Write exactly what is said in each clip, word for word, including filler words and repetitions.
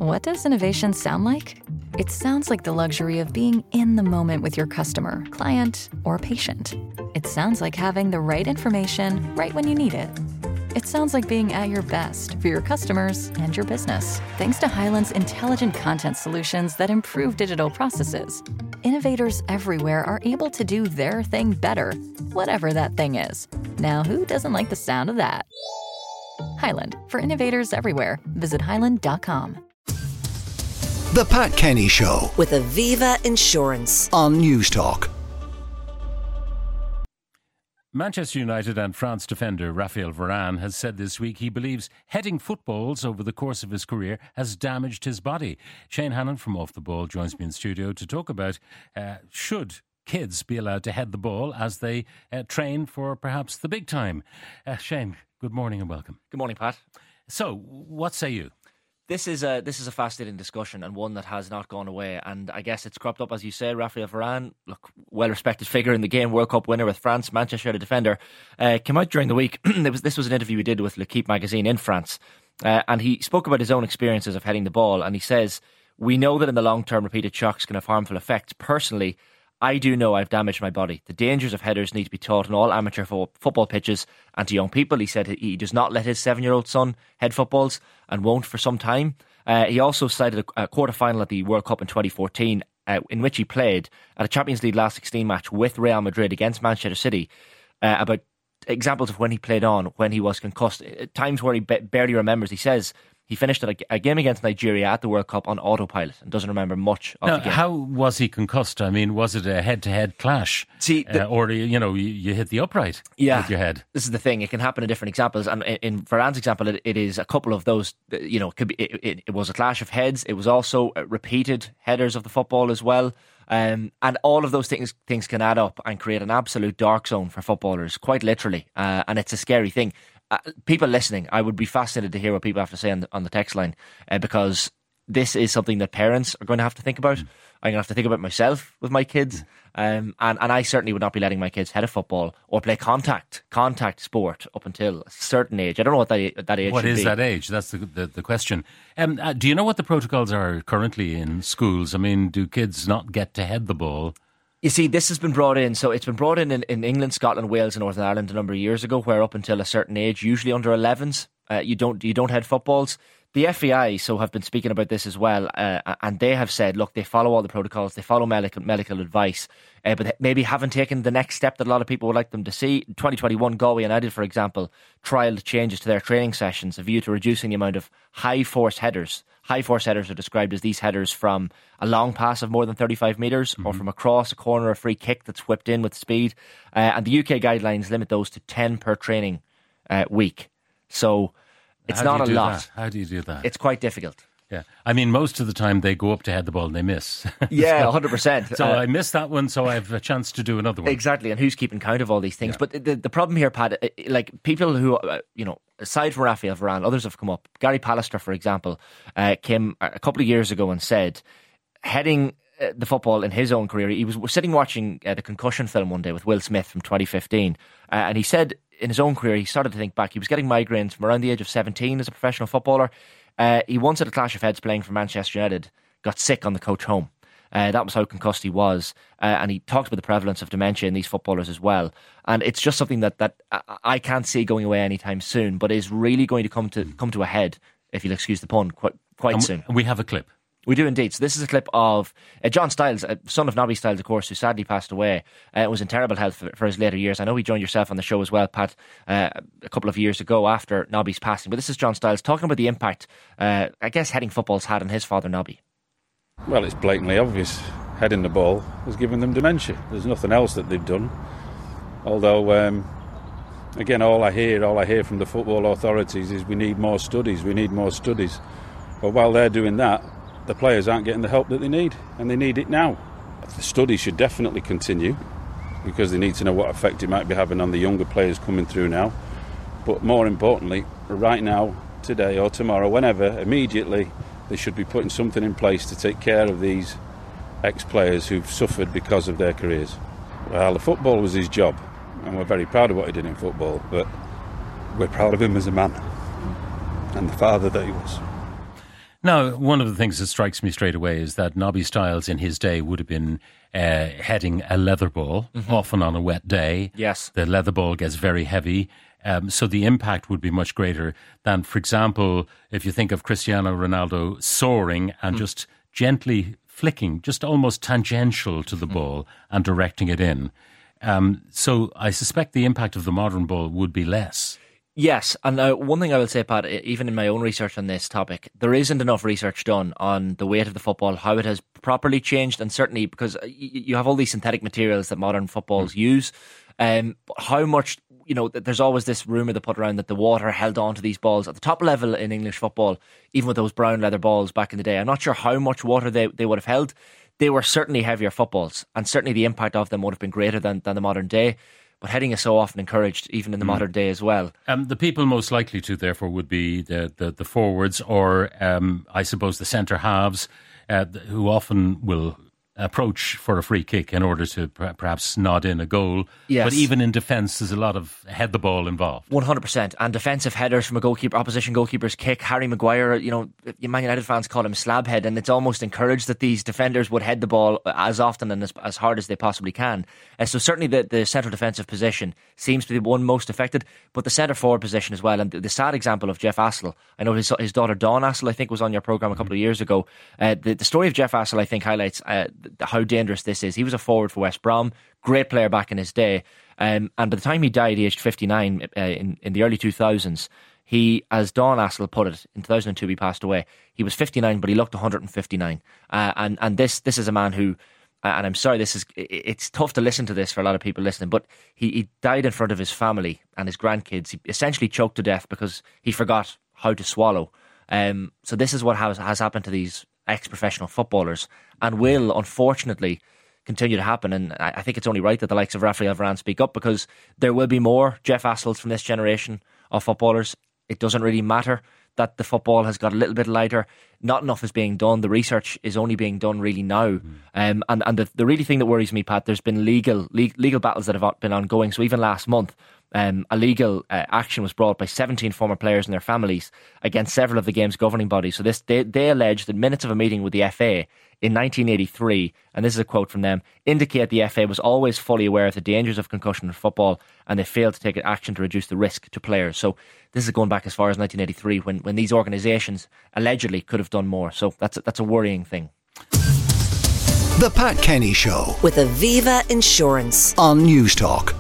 What does innovation sound like? It sounds like the luxury of being in the moment with your customer, client, or patient. It sounds like having the right information right when you need it. It sounds like being at your best for your customers and your business. Thanks to Hyland's intelligent content solutions that improve digital processes, innovators everywhere are able to do their thing better, whatever that thing is. Now, who doesn't like the sound of that? Hyland, for innovators everywhere. Visit hyland dot com. The Pat Kenny Show with Aviva Insurance on News Talk. Manchester United and France defender Raphael Varane has said this week he believes heading footballs over the course of his career has damaged his body. Shane Hannon from Off the Ball joins me in studio to talk about uh, should kids be allowed to head the ball as they uh, train for perhaps the big time. Uh, Shane, good morning and welcome. Good morning, Pat. So, what say you? This is a this is a fascinating discussion and one that has not gone away. And I guess it's cropped up, as you say. Raphael Varane, look, well-respected figure in the game, World Cup winner with France, Manchester United defender, uh, came out during the week. It was, this was an interview he did with L'Equipe magazine in France. Uh, and he spoke about his own experiences of heading the ball. And he says, we know that in the long term, repeated shocks can have harmful effects. Personally, I do know I've damaged my body. The dangers of headers need to be taught on all amateur fo- football pitches and to young people. He said he does not let his seven-year-old son head footballs and won't for some time. Uh, he also cited a, a quarter-final at the World Cup in twenty fourteen uh, in which he played at a Champions League last sixteen match with Real Madrid against Manchester City uh, about examples of when he played on, when he was concussed, times where he ba- barely remembers. He says he finished at a, a game against Nigeria at the World Cup on autopilot and doesn't remember much of now, the game. How was he concussed? I mean, was it a head-to-head clash? See, the, uh, or, you know, you, you hit the upright yeah, with your head? This is the thing. It can happen in different examples. And in, in Varane's example, it, it is a couple of those, you know, it, could be, it, it, it was a clash of heads. It was also repeated headers of the football as well. Um, and all of those things things can add up and create an absolute dark zone for footballers, quite literally. Uh, and it's a scary thing. Uh, people listening, I would be fascinated to hear what people have to say on the, on the text line, uh, because this is something that parents are going to have to think about. Mm. I'm going to have to think about myself with my kids. Um, and, and I certainly would not be letting my kids head a football or play contact contact sport up until a certain age. I don't know what that, that age What should is be. that age? That's the the, the question. Um, uh, do you know what the protocols are currently in schools? I mean, do kids not get to head the ball? You see, this has been brought in. So it's been brought in, in in England, Scotland, Wales and Northern Ireland a number of years ago, where up until a certain age, usually under elevens, uh, you don't you don't head footballs. The F A I so have been speaking about this as well, uh, and they have said, look, they follow all the protocols, they follow medical medical advice, uh, but maybe haven't taken the next step that a lot of people would like them to see. twenty twenty-one, Galway United, for example, trialled changes to their training sessions, a view to reducing the amount of high force headers. High force headers are described as these headers from a long pass of more than thirty-five metres, mm-hmm. or from across a corner, a free kick that's whipped in with speed. Uh, and the U K guidelines limit those to ten per training uh, week. So it's How not do a you do lot. that? How do you do that? It's quite difficult. Yeah, I mean, most of the time they go up to head the ball and they miss. Yeah, so, one hundred percent. So uh, I missed that one, so I have a chance to do another one. Exactly, and who's keeping count of all these things? Yeah. But the, the problem here, Pat, like people who, uh, you know, aside from Raphael Varane, others have come up. Gary Pallister, for example, uh, came a couple of years ago and said, heading uh, the football in his own career, he was sitting watching uh, the concussion film one day with Will Smith from twenty fifteen, uh, and he said in his own career, he started to think back. He was getting migraines from around the age of seventeen as a professional footballer. Uh, he once had a clash of heads playing for Manchester United, got sick on the coach home. Uh, that was how concussed he was. Uh, and he talked about the prevalence of dementia in these footballers as well. And it's just something that, that I can't see going away anytime soon, but is really going to come to come to a head, if you'll excuse the pun, quite, quite and soon. We have a clip. We do indeed. So this is a clip of uh, John Styles, uh, son of Nobby Styles, of course, who sadly passed away. Uh, was in terrible health for, for his later years. I know he joined yourself on the show as well, Pat, uh, a couple of years ago after Nobby's passing. But this is John Styles talking about the impact, uh, I guess, heading football's had on his father, Nobby. Well, it's blatantly obvious. Heading the ball has given them dementia. There's nothing else that they've done. Although, um, again, all I hear, all I hear from the football authorities is we need more studies, we need more studies. But while they're doing that, the players aren't getting the help that they need, and they need it now. The study should definitely continue, because they need to know what effect it might be having on the younger players coming through now. But more importantly, right now, today or tomorrow, whenever, immediately, they should be putting something in place to take care of these ex-players who've suffered because of their careers. Well, the football was his job, and we're very proud of what he did in football, but we're proud of him as a man and the father that he was. Now, one of the things that strikes me straight away is that Nobby Stiles in his day would have been uh, heading a leather ball, mm-hmm. often on a wet day. Yes. The leather ball gets very heavy. Um, so the impact would be much greater than, for example, if you think of Cristiano Ronaldo soaring and mm. just gently flicking, just almost tangential to the mm. ball and directing it in. Um, so I suspect the impact of the modern ball would be less. Yes, and uh, one thing I will say, Pat, even in my own research on this topic, there isn't enough research done on the weight of the football, how it has properly changed, and certainly because you have all these synthetic materials that modern footballs mm. use, um, how much... You know, there's always this rumour they put around that the water held on to these balls at the top level in English football, even with those brown leather balls back in the day. I'm not sure how much water they, they would have held. They were certainly heavier footballs, and certainly the impact of them would have been greater than, than the modern day. But heading is so often encouraged, even in the mm. modern day as well. Um, the people most likely to, therefore, would be the, the, the forwards or, um, I suppose, the centre halves, uh, who often will approach for a free kick in order to perhaps nod in a goal. Yes. But even in defence, there's a lot of head the ball involved. one hundred percent. And defensive headers from a goalkeeper, opposition goalkeeper's kick. Harry Maguire, you know, Man United fans call him slab head, and it's almost encouraged that these defenders would head the ball as often and as, as hard as they possibly can. Uh, so certainly the, the central defensive position seems to be the one most affected, but the centre forward position as well. And the, the sad example of Jeff Assel, I know his, his daughter Dawn Assel, I think, was on your programme a couple of years ago. Uh, the, the story of Jeff Assel, I think, highlights uh, how dangerous this is. He was a forward for West Brom, great player back in his day, um, and by the time he died, aged fifty-nine, uh, in, in the early two thousands, he, as Dawn Assel put it, in two thousand two he passed away. He was fifty-nine, but he looked one hundred fifty-nine. Uh, and and this this is a man who, uh, and I'm sorry, this is it's tough to listen to this for a lot of people listening, but he, he died in front of his family and his grandkids. He essentially choked to death because he forgot how to swallow. Um, so this is what has, has happened to these ex-professional footballers, and will unfortunately continue to happen. And I think it's only right that the likes of Raphael Varane speak up, because there will be more Jeff Assels from this generation of footballers. It doesn't really matter that the football has got a little bit lighter. Not enough is being done. The research is only being done really now. Mm. Um, and and the, the really thing that worries me, Pat, there's been legal legal, legal battles that have been ongoing. So even last month, Um, a legal uh, action was brought by seventeen former players and their families against several of the game's governing bodies. So this they, they allege that minutes of a meeting with the F A in nineteen eighty-three, and this is a quote from them, indicate the F A was always fully aware of the dangers of concussion in football, and they failed to take action to reduce the risk to players. So this is going back as far as nineteen eighty-three, when, when these organisations allegedly could have done more. So that's a, that's a worrying thing. The Pat Kenny Show with Aviva Insurance on News Talk.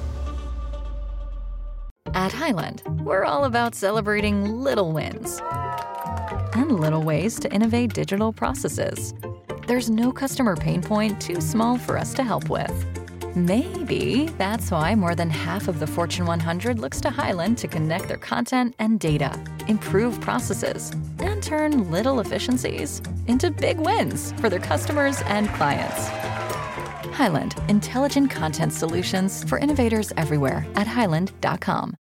At Highland, we're all about celebrating little wins and little ways to innovate digital processes. There's no customer pain point too small for us to help with. Maybe that's why more than half of the Fortune one hundred looks to Highland to connect their content and data, improve processes, and turn little efficiencies into big wins for their customers and clients. Highland, intelligent content solutions for innovators everywhere at highland dot com.